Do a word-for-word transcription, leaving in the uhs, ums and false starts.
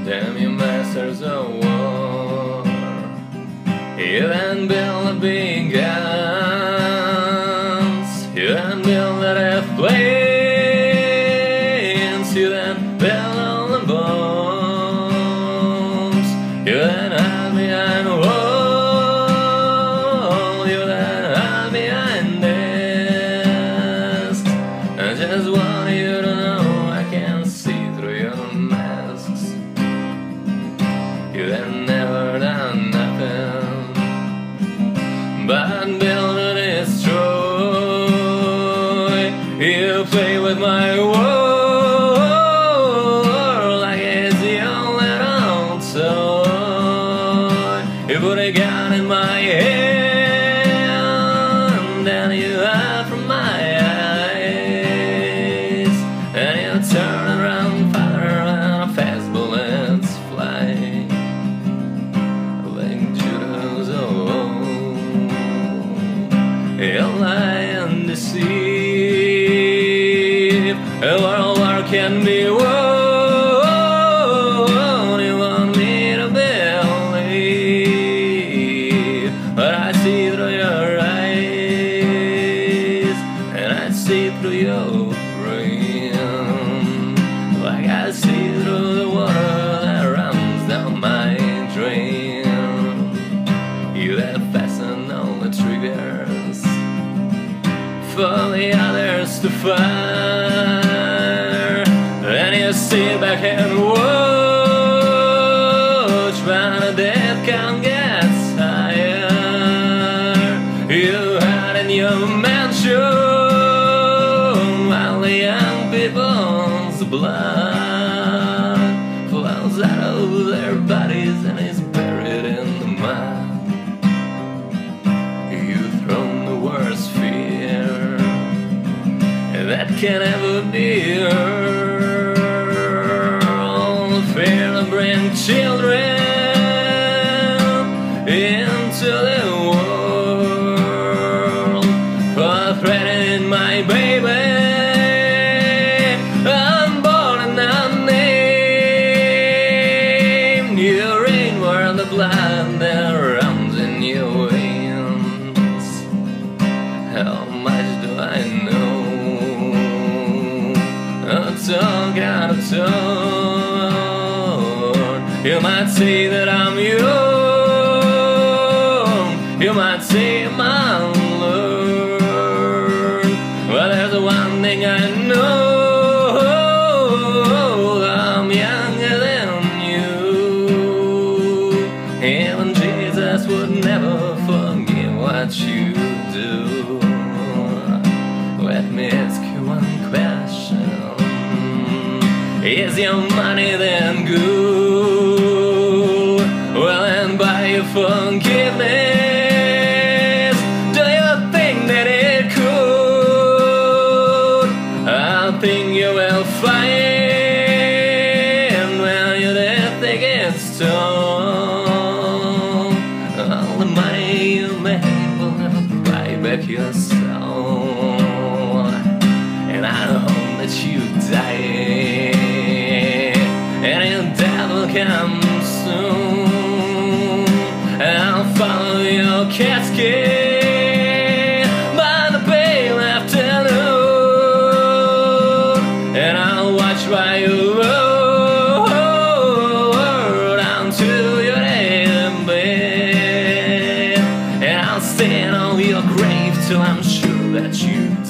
Damn you masters of war, you didn't build the big guns, you didn't build the airplanes, you didn't build all the bombs, you didn't hide behind a wall, you didn't hide behind desks. I just want you to know I can see through your masks. You have never done nothing but build and destroy. You play with my world like it's your little toy. You put a gun in my hand and you hide from my eyes, and you turn around farther and fast bullets fly. You lie and deceive. A world war can be won. You want me to believe, but I see through your eyes, and I see through your brain, like I see through the water that runs down my drain. You have fastened all the triggers for the others to fire, and you sit back and watch when the death count gets higher. You hide in your mansion while the young people's blood flows out of their bodies and is buried in the mud. That can ever be all the fear to bring children into the world, for threatening my baby. I'm born and unnamed. You rain where the blood that runs in your veins. How much do I know? Tongue out of tone. You might say that I'm young, you might say I'm unlearned, but there's one thing I know: I'm younger than you. Even Jesus would never forgive what you do. Let me ask you one question: is your money then good? Well, and by your forgiveness, do you think that it could? I think you will find when your death gets told, all the money you made will never buy back your soul. And I hope that you die, and your death will come soon. I'll follow your casket by the pale afternoon, and I'll watch by your road until you're in bed, and I'll stand on your grave till I'm sure that you